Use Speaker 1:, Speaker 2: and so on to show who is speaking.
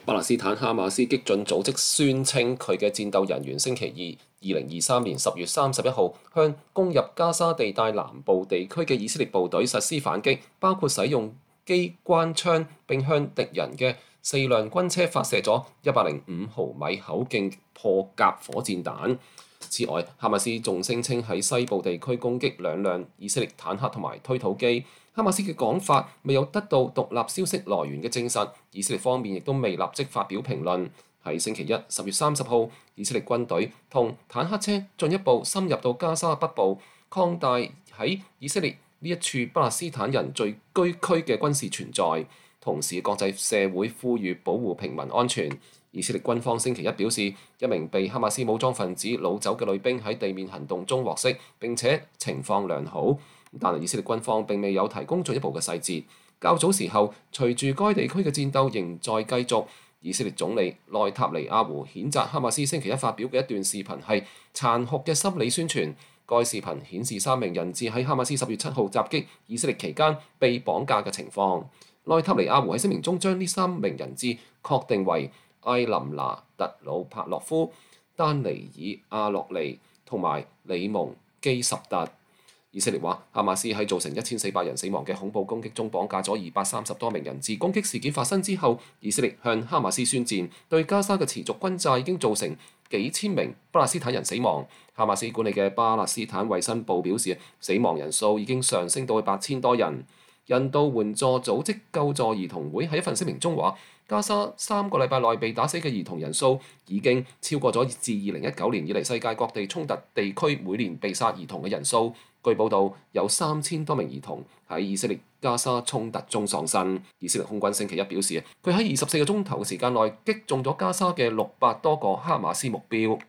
Speaker 1: 巴勒斯坦哈馬斯激進組織宣稱，佢嘅戰鬥人員星期二2023年10月31號向攻入加沙地帶南部地區嘅以色列部隊實施反擊，包括使用機關槍並向敵人嘅4輛軍車發射咗105毫米口徑破甲火箭彈。此外，哈馬斯仲聲稱喺西部地區攻擊2輛以色列坦克同埋推土機。哈馬斯嘅講法未有得到獨立消息來源嘅證實，以色列方面亦都未立即發表評論。喺星期一10月30號，以色列軍隊同坦克車進一步深入到加沙北部，擴大喺以色列呢一處巴勒斯坦人聚居區嘅軍事存在。同時，國際社會呼籲保護平民安全。以色列軍方星期一表示，一名被哈馬斯武裝分子擄走嘅女兵喺地面行動中獲釋，並且情況良好。但係以色列軍方並未有提供進一步嘅細節。較早時候，隨住該地區嘅戰鬥仍在繼續，以色列總理內塔尼亞胡譴責哈馬斯星期一發表嘅一段視頻係殘酷嘅心理宣傳。該視頻顯示3名人質喺哈馬斯10月7號襲擊以色列期間被綁架嘅情況。內塔尼亞胡喺聲明中將呢3名人質確定為艾林拿特魯帕洛夫、丹尼爾阿洛尼同埋里蒙基什特。以色列話，哈馬斯喺造成1400人死亡嘅恐怖攻擊中綁架咗230多名人質。攻擊事件發生之後，以色列向哈馬斯宣戰，對加沙嘅持續轟炸已經造成幾千名巴勒斯坦人死亡。哈馬斯管理嘅巴勒斯坦衛生部表示，死亡人數已經上升到8000多人。人道援助組織救助兒童會喺一份聲明中話，加沙3個禮拜內被打死嘅兒童人數已經超過咗自2019年以嚟世界各地衝突地區每年被殺兒童嘅人數。據報道，有3000多名兒童喺以色列加沙衝突中喪生。以色列空軍星期一表示，佢喺24個鐘頭嘅時間內擊中咗加沙嘅600多個哈馬斯目標。